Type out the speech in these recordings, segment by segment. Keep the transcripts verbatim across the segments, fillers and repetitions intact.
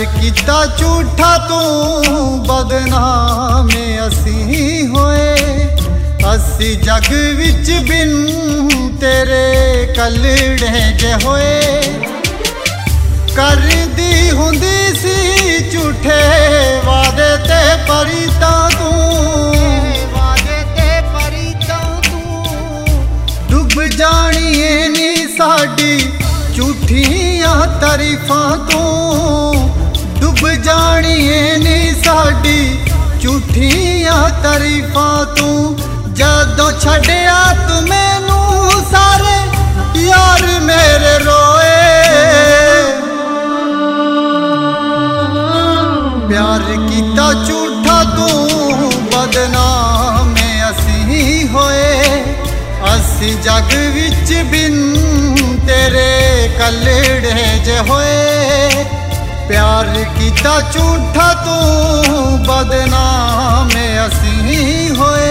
किता झूठा तू बदनाम असी होए। असी जग विच बिन तेरे कलड़े जे होए। करदी हुंदी सी झूठे वादे ते परीता तू, वादे ते परीता तू। डुब जानिए नी साडी झूठियां तारीफां तू, डुब जानिए नी साडी झूठियां तारीफां तू। जदों छड्डिया तू मैनू सारे यार मेरे रोए। प्यार किता झूठा तू बदनाम असी होए। असी जग विच बिन तेरे कलड़े जे होए। प्यार किता झूठा तू बदनाम असी होए।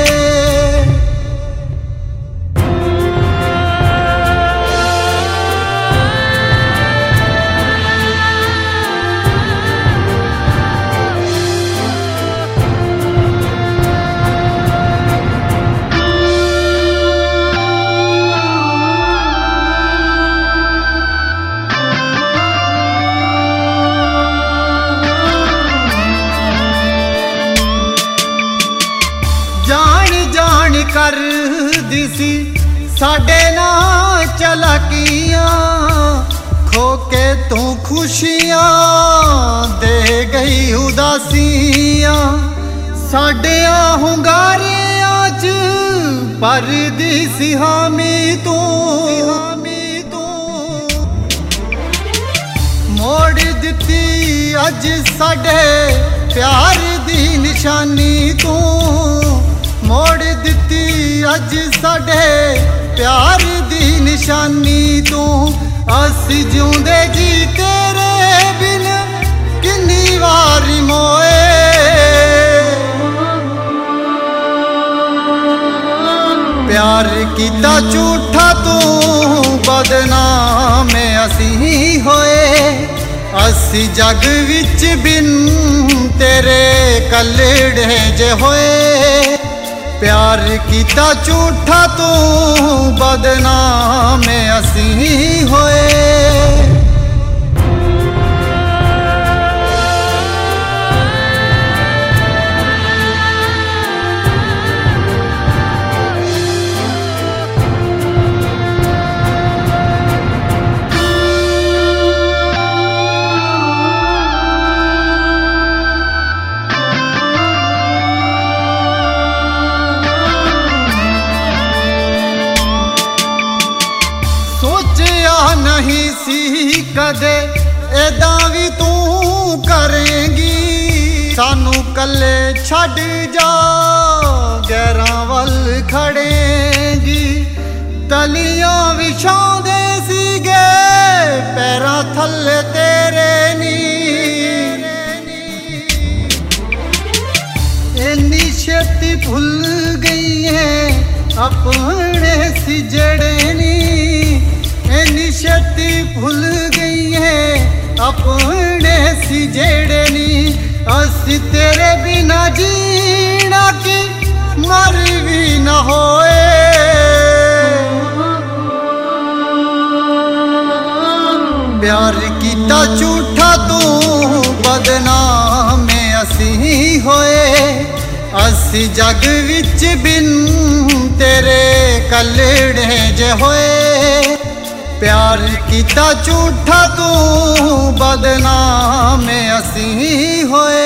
कर दिसी साडे ना चलाकियां, खो के तू खुशियां दे गई उदासियां। साडे हुंगारियां च पर दिसी हामी तू, हामी तू। मोड़ दिती अज साडे प्यार दी निशानी तू, मोड़ दिती अज साडे प्यार दी निशानी तू। असी जिउंदे जी तेरे बिन किन्नी वारी मोए। प्यार किता झूठा तू बदनाम असी होए। असी जग विच बिन तेरे कलड़े जे होए। प्यार किता झूठा तू बदनाम असी होए। नहीं सी कदे एदा भी तू करेंगी। सानू कले छड़ जा गैरां वल खड़ेंगी। तलियां विछाउंदे सीगे पैरां थल्ले तेरे नी। इन्नी छेती भुल गई है अपने सिजड़े नी। इन्नी छेती भुल गई है अपने सिजड़े नी। असी तेरे बिना जीना की मर भी न होए। प्यार किता झूठा तू बदनाम असी होए। असी जग विच बिन तेरे कलड़े जे होए। प्यार किता झूठा तू बदनाम असी होए।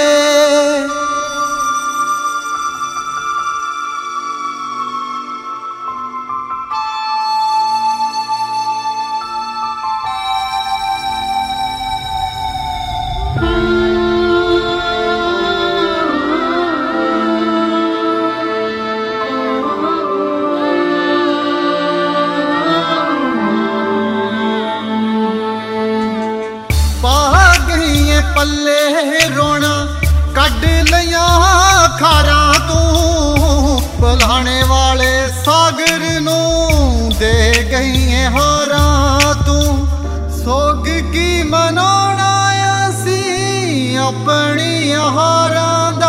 पल्ले रोना कड लिया खारा तू। भुलाने वाले सागर नू दे गई है हारा तू। सोग की मनाना असी अपनी हारां दा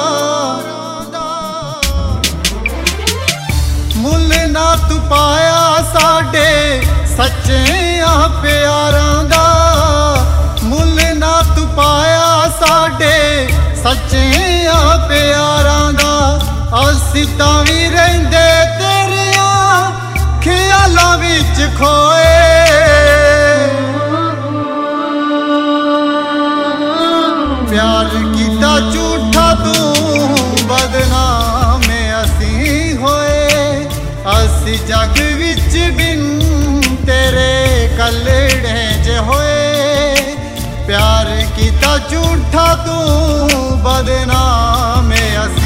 मुल ना तू पाया साडे सच्चियां प्यारां दा मुल ना तू पाया साडे सच्चियां प्यारां दा असीं तां वी रहिंदे तेरियां ख्यालां विच खोए प्यार कीता झूठा तू बदनाम असी होए असी जग विच बिन तेरे कलड़े जे होए प्यार कीता झूठा तू बदनाम असी